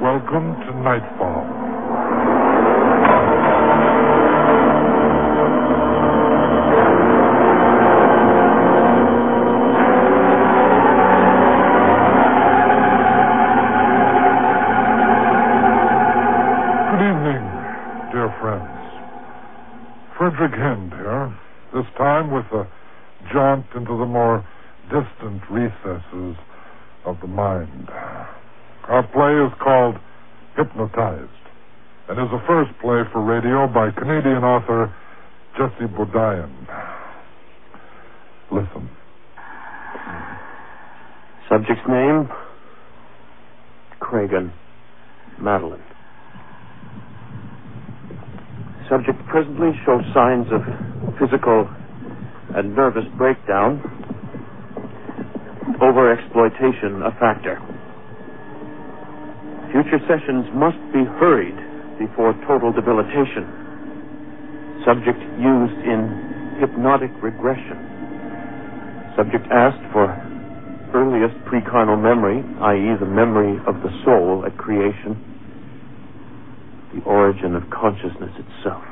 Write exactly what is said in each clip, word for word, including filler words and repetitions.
welcome to Nightfall. Good evening, dear friends. Frederick Hind here, this time with a jaunt into the more distant recesses of the mind. Our play is called Hypnotized, and is a first play for radio by Canadian author Jesse Bodine. Listen. Subject's name? Cragen. Madeline. Subject presently shows signs of physical and nervous breakdown. Overexploitation a factor. Future sessions must be hurried before total debilitation. Subject used in hypnotic regression. Subject asked for earliest precarnal memory, that is the memory of the soul at creation, the origin of consciousness itself.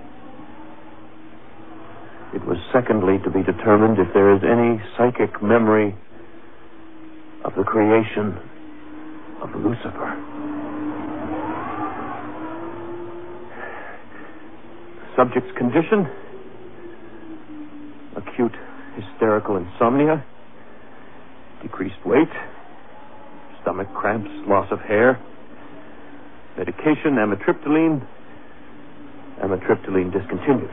It was secondly to be determined if there is any psychic memory of the creation of Lucifer. Subject's condition: acute hysterical insomnia, decreased weight, stomach cramps, loss of hair, medication amitriptyline, amitriptyline discontinued.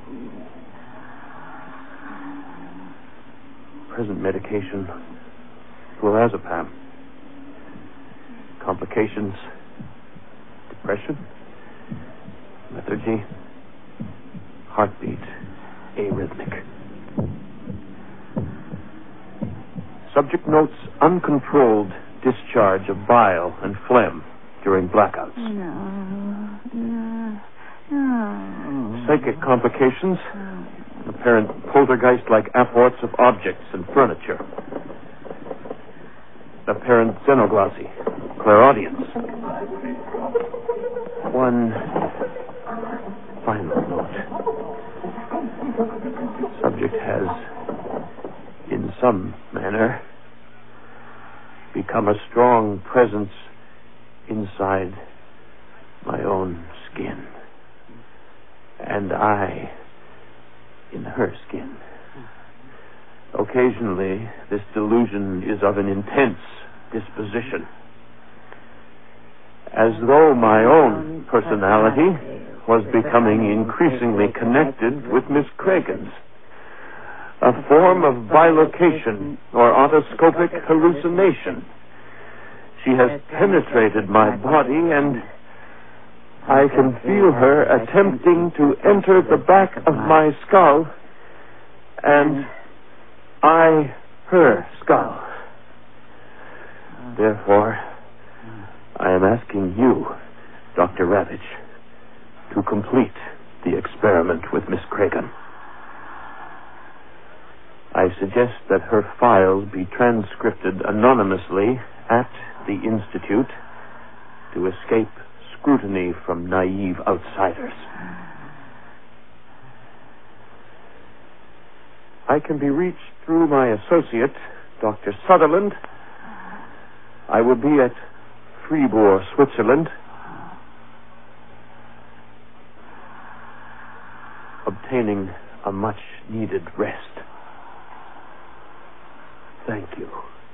Present medication flurazepam. Complications: depression, lethargy, heartbeat arrhythmic. Subject notes uncontrolled discharge of bile and phlegm during blackouts. No, no, no. Psychic complications: apparent poltergeist-like apports of objects and furniture. Apparent xenoglossy, clairaudience. One final note. Subject has, in some manner, become a strong presence inside my own skin, and I in her skin. Occasionally, this delusion is of an intense disposition, as though my own personality was becoming increasingly connected with Miss Cragen's. A form of bilocation or autoscopic hallucination. She has penetrated my body, and I can feel her attempting to enter the back of my skull, and I her skull. Therefore, I am asking you, Doctor Ravitch, to complete the experiment with Miss Cragen. I suggest that her files be transcripted anonymously at the Institute to escape scrutiny from naive outsiders. I can be reached through my associate, Doctor Sutherland. I will be at Fribourg, Switzerland, obtaining a much-needed rest. Thank you.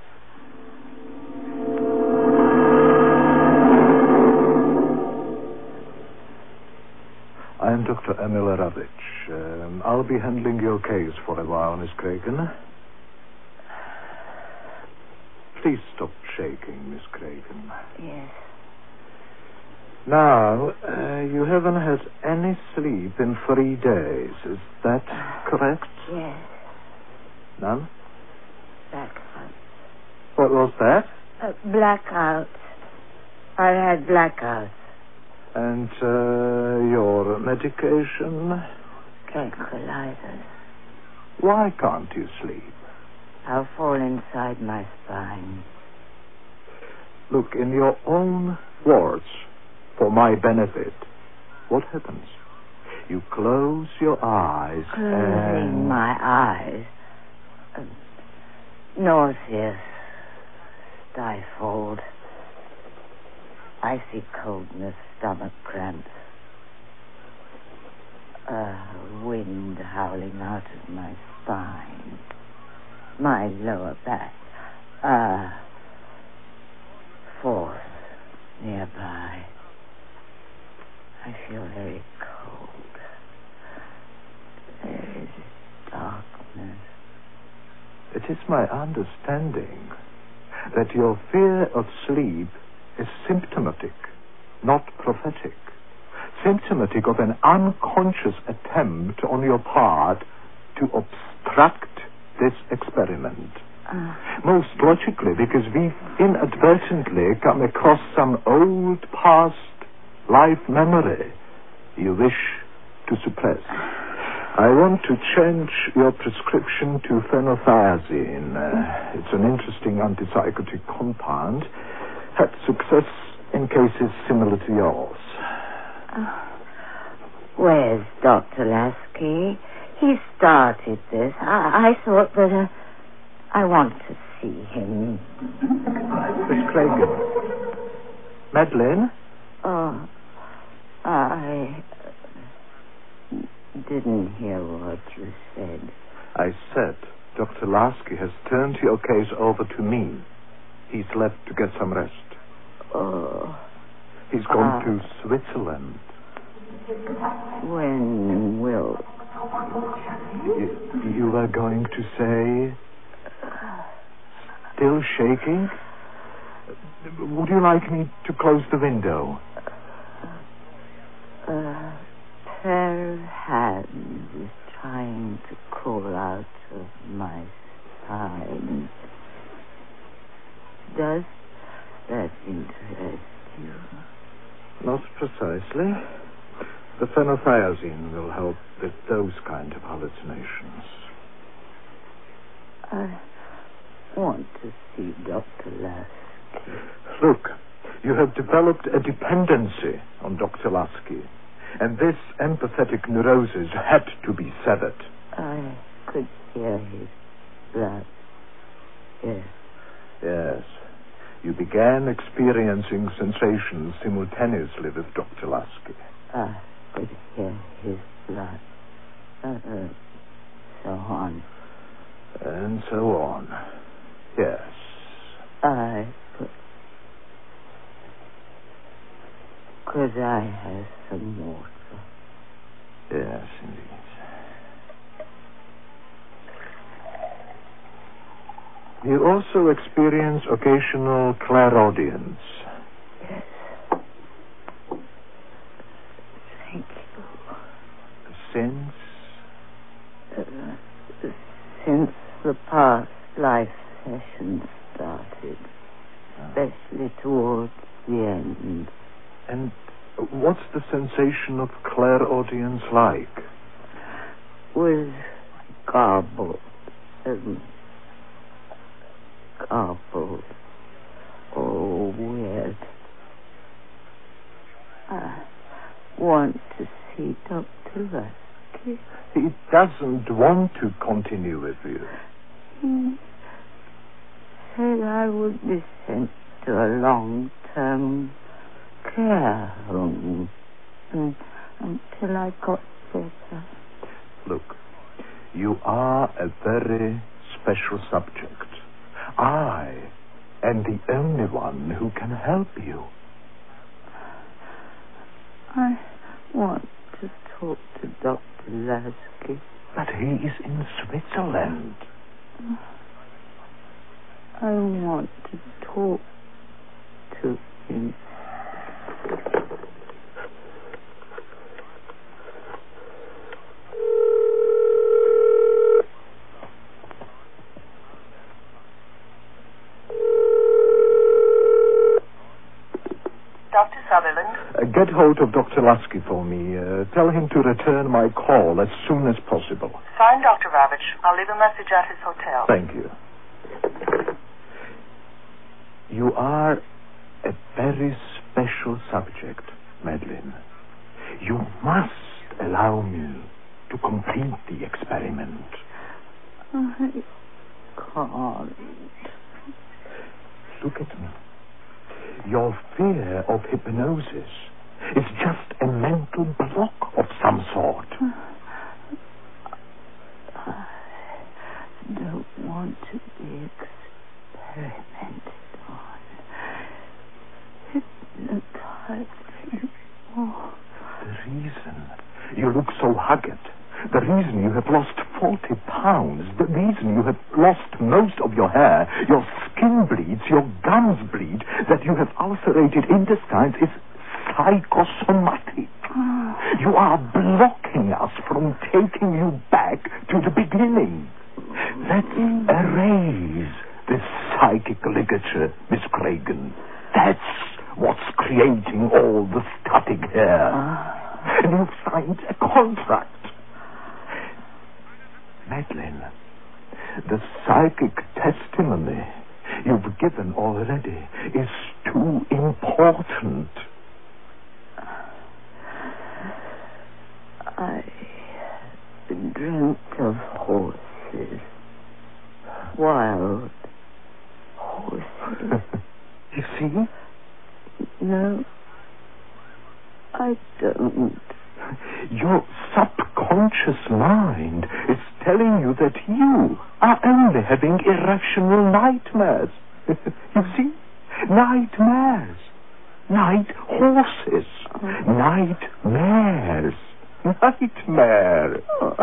I'm Doctor Emil Ravitch. Um, I'll be handling your case for a while, Miss Cragen. Please stop shaking, Miss Cragen. Yes. Now, uh, you haven't had any sleep in three days. Is that correct? Yes. None? Blackout. What was that? Uh, blackout. I had blackouts. And uh, your medication? Tranquilizers. Why can't you sleep? I'll fall inside my spine. Look, in your own words, for my benefit, what happens? You close your eyes Closing and... my eyes. Uh, nauseous. Stifled. Icy coldness, stomach cramps. Uh, wind howling out of my spine. My lower back. Uh, force nearby. I feel very cold. There is darkness. It is my understanding that your fear of sleep is symptomatic, not prophetic. Symptomatic of an unconscious attempt on your part to obstruct this experiment. Uh, Most logically, because we've inadvertently come across some old past life memory you wish to suppress. I want to change your prescription to phenothiazine. Uh, it's an interesting antipsychotic compound. Had success in cases similar to yours. uh, where's Doctor Lasky? He started this. I, I thought that uh, I want to see him. Miss Cragen. Madeline? Oh, I didn't hear what you said. I said Doctor Lasky has turned your case over to me. He's left to get some rest. Oh, He's gone Ah. to Switzerland. when will... You, you were going to say... Still shaking? Would you like me to close the window? A pair of hands is trying to crawl out of my spine. Does that interest you? Not precisely. The phenothiazine will help with those kind of hallucinations. I want to see Doctor Lasky. Look, you have developed a dependency on Doctor Lasky, and this empathetic neurosis had to be severed. I could hear his blood. Yes. Yes. You began experiencing sensations simultaneously with Doctor Lasky. I could hear his blood. Uh, uh, so on. And so on. Yes. I could... Could I have some water? Yes, indeed. You also experience occasional clairaudience. Yes. Thank you. Since? Uh, since the past life session started, especially towards the end. And what's the sensation of clairaudience like? Was garbled. Um, garbled. Oh, weird. I want to see Doctor Lasky. He doesn't want to continue with you. He said I would be sent to a long-term care home and, until I got better. Look, you are a very special subject. I am the only one who can help you. I want to talk to Doctor Lasky. But he is in Switzerland. I want to talk to him. Doctor Sutherland? Uh, get hold of Doctor Lasky for me. Uh, tell him to return my call as soon as possible. Fine, Doctor Ravitch. I'll leave a message at his hotel. Thank you. You are very special subject, Madeline. You must allow me to complete the experiment. I can't. Look at me. Your fear of hypnosis is just a mental block of some sort. I don't want to be experimented on. Hypnotized anymore. The reason you look so haggard, the reason you have lost forty pounds, the reason you have lost most of your hair, your skin bleeds, your gums bleed, that you have ulcerated intestines is psychosomatic. You are blocking us from taking you back to the beginning. Let's erase this psychic ligature, Miss Cragen. That's what's creating all the static here. And you've signed a contract. Madeline, the psychic testimony you've given already is too important. I dreamt of horses. Wild horses. You see? No, I don't. Your subconscious mind is telling you that you are only having irrational nightmares. You see? Nightmares. Night horses. Nightmares. Nightmare.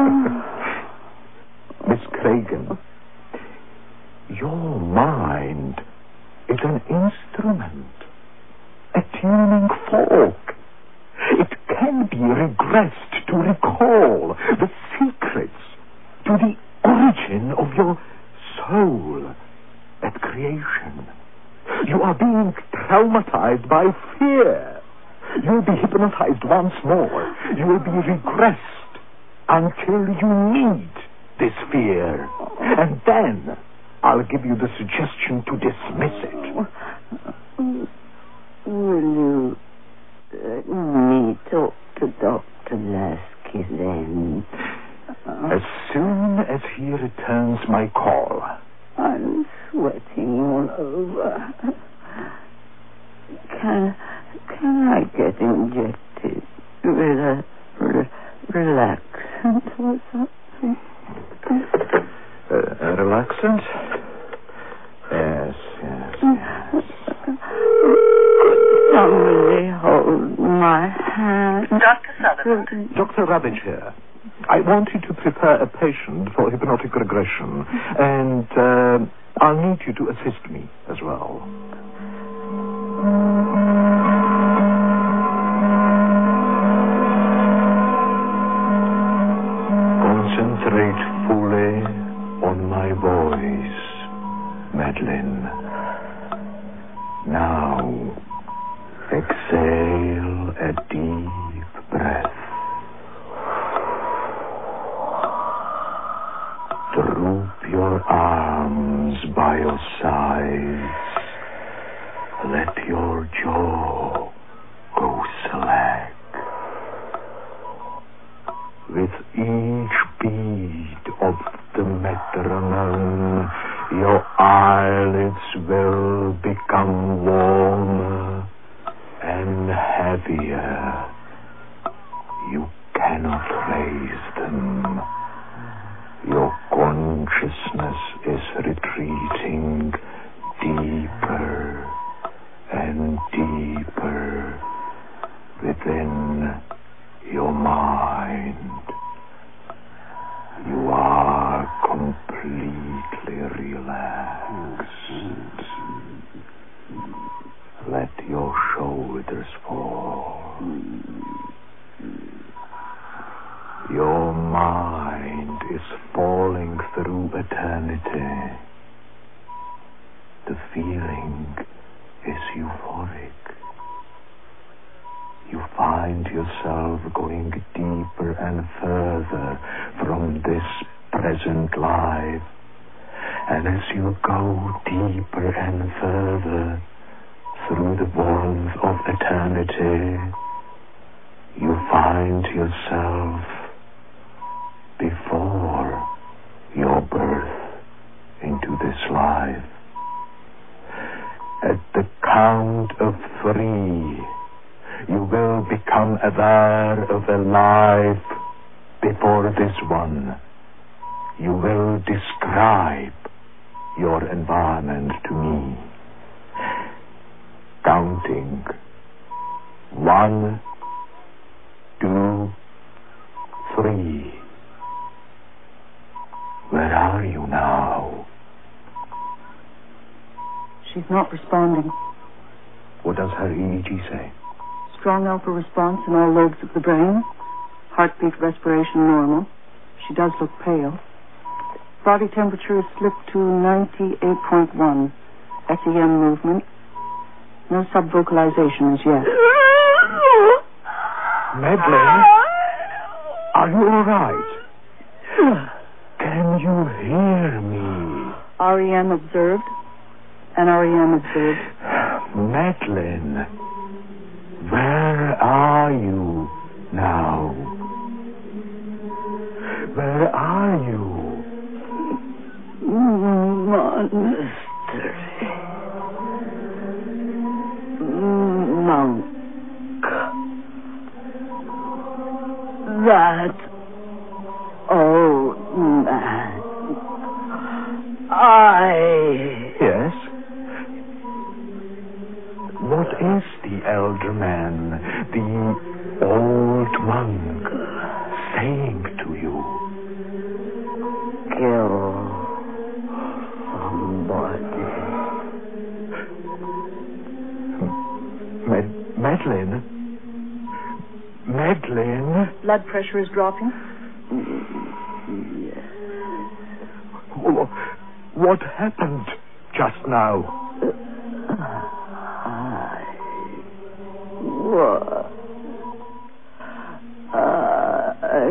Miss Cragen, your mind is an instrument, a tuning fork. It can be regressed to recall the secrets to the origin of your soul at creation. You are being traumatized by fear. You'll be hypnotized once more. You will be regressed until you need this fear. And then I'll give you the suggestion to dismiss it. Will you let me talk to Doctor Lasky then? As soon as he returns my call. I'm sweating all over. Can, can I get injected with a re- relaxant or something? Uh, a relaxant? Yes, yes, yes. Somebody hold my hand. Doctor Sutherland. Doctor Ravage here. I want you to prepare a patient for hypnotic regression, and uh, I'll need you to assist me as well. Concentrate fully on my voice, Madeline. Now, exhale a deep breath. Droop your arms by your sides. Let your jaw go slack. With each beat of the metronome, your eyelids will become warmer and heavier. You cannot raise them. Your consciousness is retreating deeper and deeper within your mind. You are completely relaxed. Let your shoulders fall. Your mind is falling through eternity. The feeling is euphoric. You find yourself going deeper and further from this present life. And as you go deeper and further through the warm poverty, you find yourself before your birth into this life. At the count of three, you will become aware of a life before this one. You will describe your environment to me. Counting. One, two, three. Where are you now? She's not responding. What does her E E G say? Strong alpha response in all lobes of the brain. Heartbeat, respiration normal. She does look pale. Body temperature has slipped to ninety-eight point one. S E M movement. No subvocalization as yet. Madeline, are you all right? Can you hear me? R E M observed. N R E M observed. Madeline, where are you now? Where are you? Monastery. Monk. That old man. I... Yes? What is the elder man, the old monk, saying to you? Kill somebody. Mad- Madeline? Madeline? Blood pressure is dropping. Yes. What happened just now? I was... I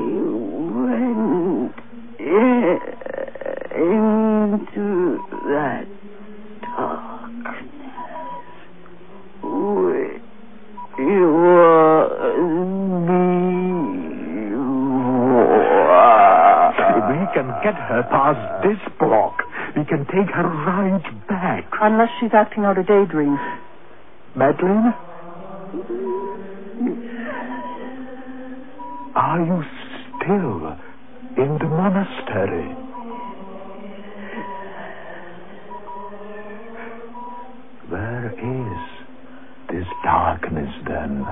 went in, into that darkness which was before. We can get her past this block. We can take her right back. Unless she's acting out a daydream. Madeline? Are you still in the monastery? Where is this darkness then?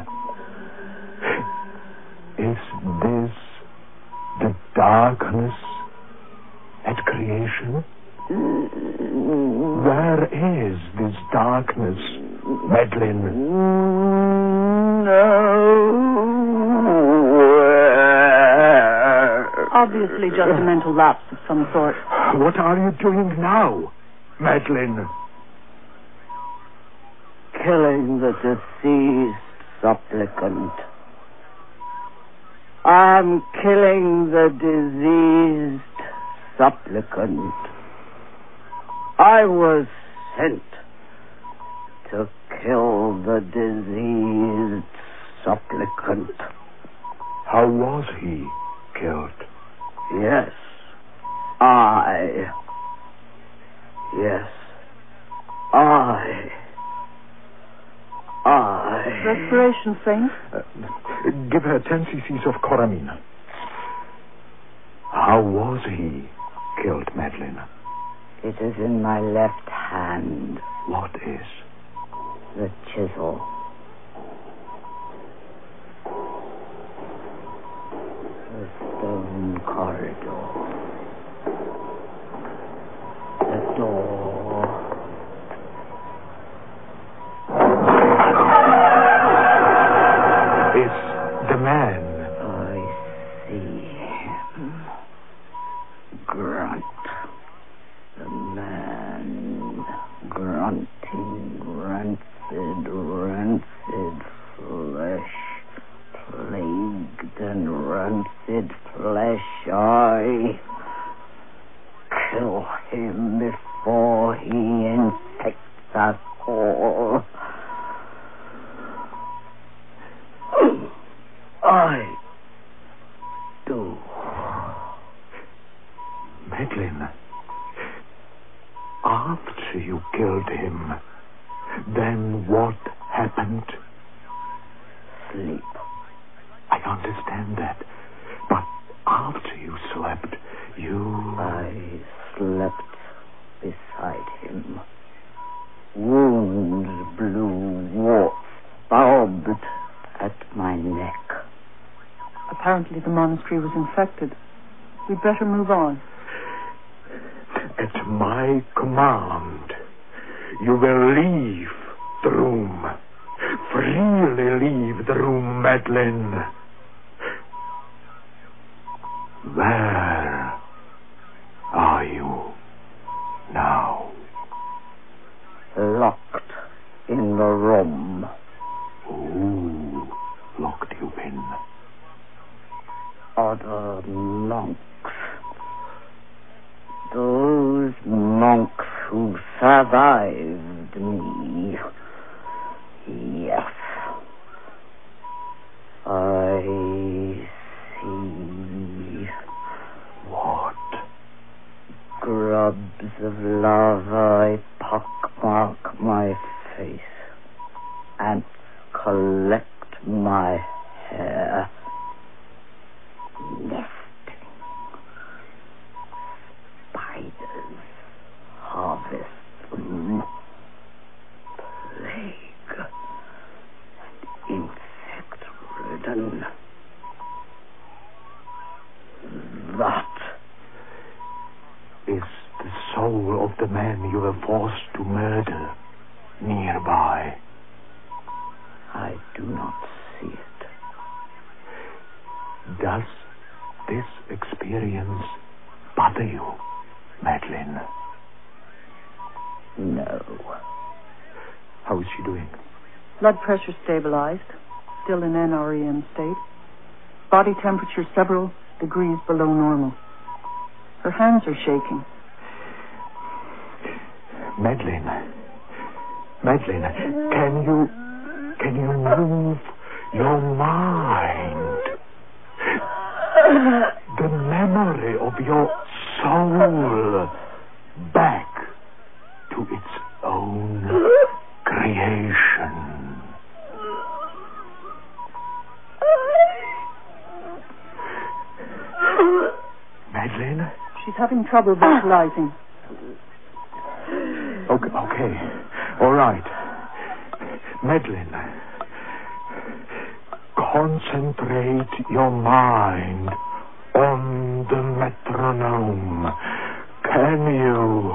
Is this the darkness at creation? Where is this darkness, Madeline? Nowhere. Obviously just a mental lapse of some sort. What are you doing now, Madeline? Killing the deceased supplicant. I'm killing the diseased supplicant. I was sent to kill the diseased supplicant. How was he killed? Yes, I. Yes, I. I. Respiration faint. Uh, give her ten cc's of Coramine. How was he killed, Madeline? It is in my left hand. What is? The chisel. The stone corridor. The door. It's the man. I see him. Grunt. The man grunting, rancid, rancid flesh, plagued and rancid flesh. I kill him before he infects us all. killed him. Then what happened? Sleep. I understand that. But after you slept, you... I slept beside him. Wounds blew, warts bobbed at my neck. Apparently the monastery was infected. We'd better move on. At my command, you will leave the room. Freely leave the room, Madeline. Where are you now? Locked in the room. Who locked you in? Other monks. Those monks who survived me. Yes. I see. What? Grubs of lava pockmark my face. Ants collect my hair. Nesting. Spiders harvest them. Plague and insect-ridden. That is the soul of the man you were forced to murder nearby. I do not see it. Does this experience bother you, Madeline? No. How is she doing? Blood pressure stabilized. Still in N R E M state. Body temperature several degrees below normal. Her hands are shaking. Madeline. Madeline, can you... Can you move your mind? The memory of your soul back to its own creation. Madeline? She's having trouble vocalizing. Okay, okay. All right. Madeline, concentrate your mind on the metronome. Can you?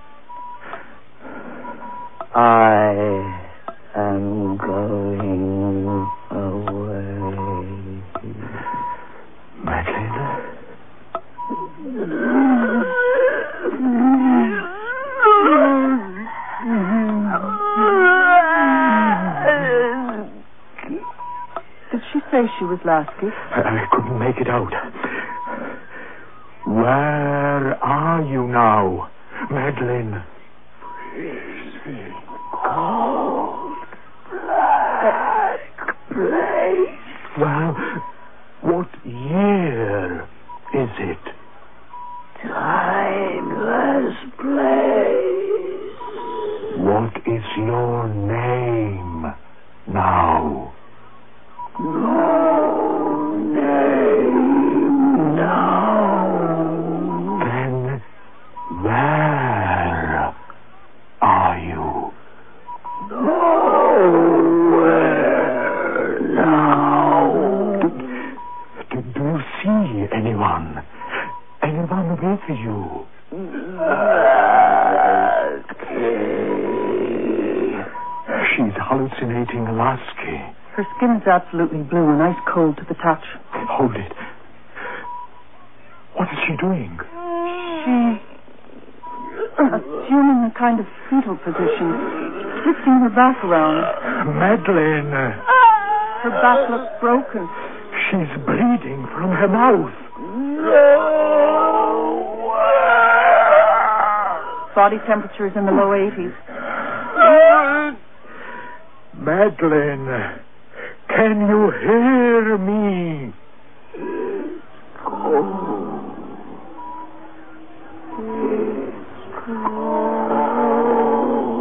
I am going away. Madeline? Did she say she was Lasky? I, I couldn't make it out. Where are you now, Madeline? Freezing cold, black place. Well, what year is it? Timeless place. What is your name now? No name now. Then where are you? Nowhere now. Do, do, do you see anyone? Anyone with you? She's hallucinating Lasky. Her skin's absolutely blue and ice cold to the touch. Hold it. What is she doing? She's assuming a kind of fetal position, twisting her back around. Madeline! Her back looks broken. She's bleeding from her mouth. Body temperature is in the low eighties. Madeline, can you hear me? It's cold.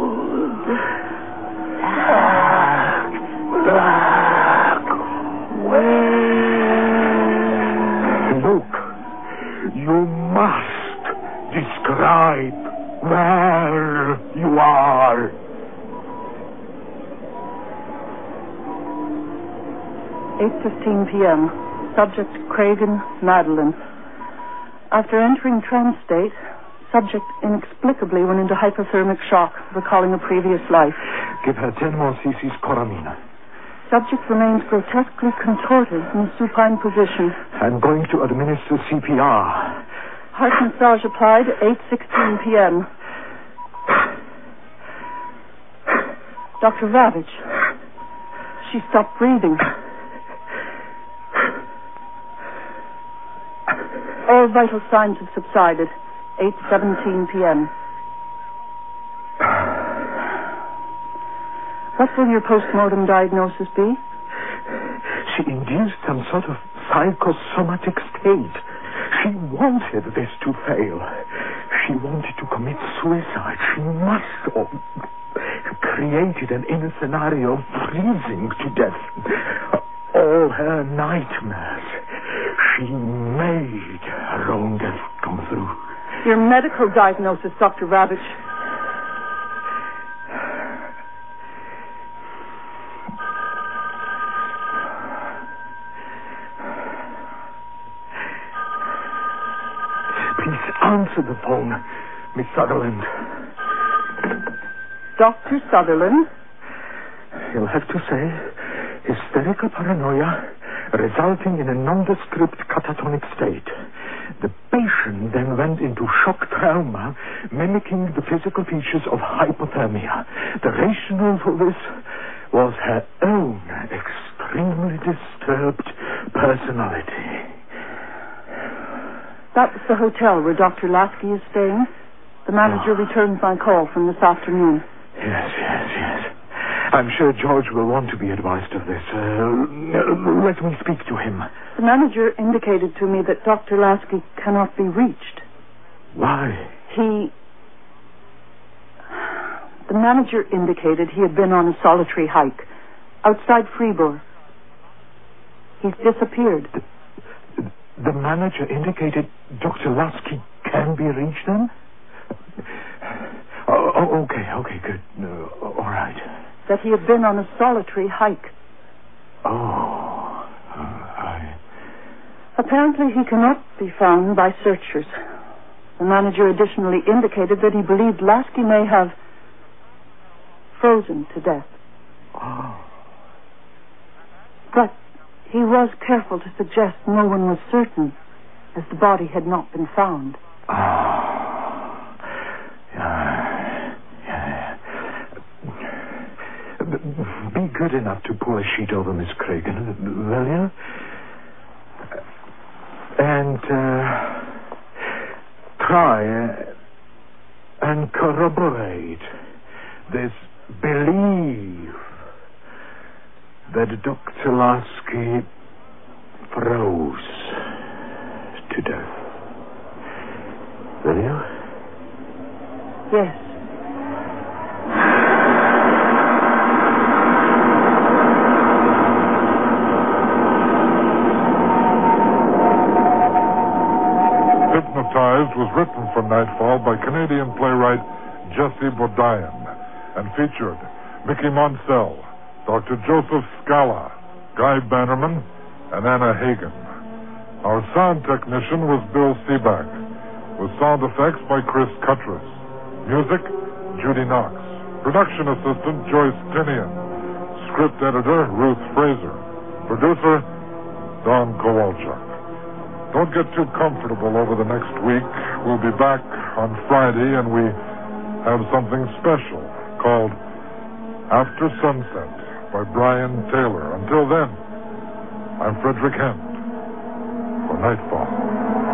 eight fifteen p.m. Subject Cragen Madeline. After entering trance state, subject inexplicably went into hypothermic shock, recalling a previous life. Give her ten more cc's Coramina. Subject remains grotesquely contorted in a supine position. I'm going to administer C P R. Heart massage applied, eight sixteen p.m. Doctor Ravitch. She stopped breathing. All vital signs have subsided. eight seventeen p.m. What will your post-mortem diagnosis be? She induced some sort of psychosomatic state. She wanted this to fail. She wanted to commit suicide. She must have created an inner scenario of freezing to death. All her nightmares. She made her own death come through. Your medical diagnosis, Doctor Ravitch. Please answer the phone, Miss Sutherland. Doctor Sutherland? You'll have to say hysterical paranoia resulting in a nondescript catatonic state. The patient then went into shock trauma, mimicking the physical features of hypothermia. The rationale for this was her own extremely disturbed personality. That was the hotel where Doctor Lasky is staying. The manager Oh. returned my call from this afternoon. Yes, yes, yes. I'm sure George will want to be advised of this. Uh, let me speak to him. The manager indicated to me that Doctor Lasky cannot be reached. Why? He... The manager indicated he had been on a solitary hike outside Fribourg. He's disappeared. The, the manager indicated Doctor Lasky can be reached then? Oh, oh, okay, okay, good. Uh, all right. That he had been on a solitary hike. Oh, uh, I... Apparently he cannot be found by searchers. The manager additionally indicated that he believed Lasky may have frozen to death. Oh. But he was careful to suggest no one was certain, as the body had not been found. Oh. Yeah. Yeah. Be good enough to pull a sheet over Miss Cragen, will you? And uh, try uh, and corroborate this belief that Doctor Lasky froze to death. Will you? Yes. Hypnotized was written for Nightfall by Canadian playwright Jesse Bodine and featured Mickey Monsell, Doctor Joseph Scala, Guy Bannerman, and Anna Hagen. Our sound technician was Bill Seaback, with sound effects by Chris Cuttress. Music, Judy Knox. Production assistant, Joyce Tinian. Script editor, Ruth Fraser. Producer, Don Kowalchuk. Don't get too comfortable over the next week. We'll be back on Friday, and we have something special called After Sunset by Brian Taylor. Until then, I'm Frederick Hent for Nightfall.